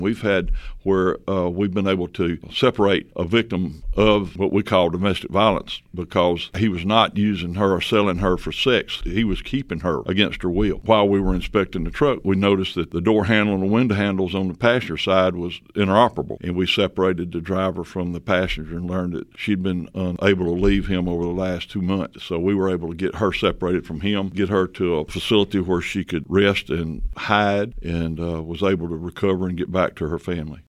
We've had where we've been able to separate a victim of what we call domestic violence because he was not using her or selling her for sex. He was keeping her against her will. While we were inspecting the truck, we noticed that the door handle and the window handles on the passenger side was inoperable, and we separated the driver from the passenger and learned that she'd been unable to leave him over the last 2 months. So we were able to get her separated from him, get her to a facility where she could rest and hide, and was able to recover and get back to her family.